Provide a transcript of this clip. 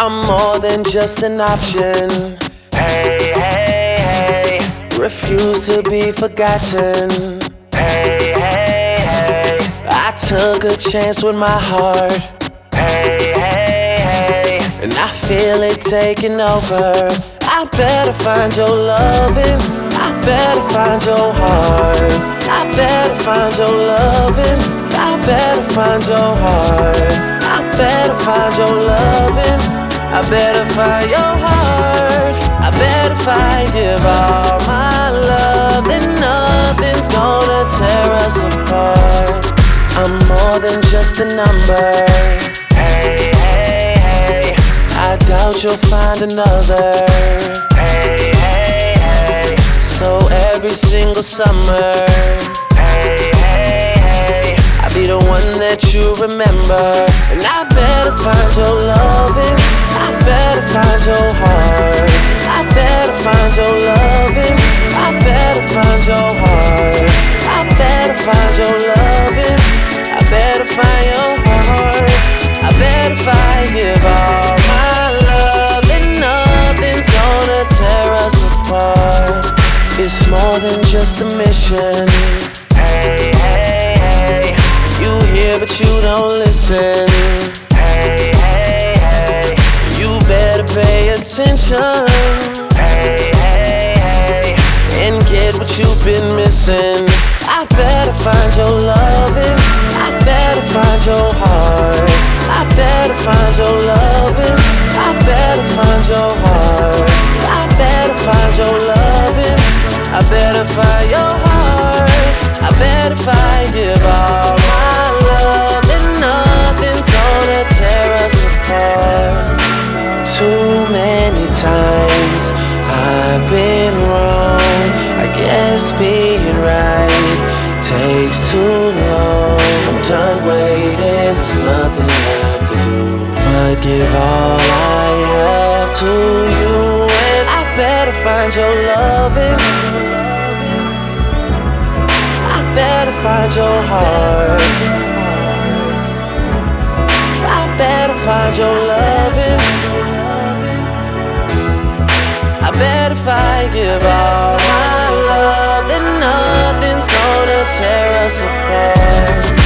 I'm more than just an option. Hey, hey, hey. Refuse to be forgotten. Hey, hey, hey. I took a chance with my heart. Hey, hey, hey. And I feel it taking over. I better find your loving. I better find your heart. I better find your loving. I better find your heart. I better find your loving. I better find your heart. I better find, give all my love, then nothing's gonna tear us apart. I'm more than just a number. Hey, hey, hey. I doubt you'll find another. Hey, hey, hey. So every single summer, Hey, hey, hey. I'll be the one that you remember. And I better find your loving. I better find your heart. I better find your loving. I better find your heart. I better find your loving. I better find your heart. I better find, give all my love, and nothing's gonna tear us apart. It's more than just a mission. Hey, hey, hey. You hear but you don't listen. Hey, hey, hey. You better pay attention Hey, hey, hey. and get what you've been missing. I better find your loving. I better find your heart. I better find your loving. I better find your heart. I better find your loving. I better find your heart. I better find, give all my love, and nothing's gonna tear us apart. Too many times I've been wrong. I guess being right takes too long. I'm done waiting, there's nothing left to do but give all I have to you. And I better find your loving. I better find your heart. I better find your loving. I better find, give all my love, then nothing's gonna tear us apart.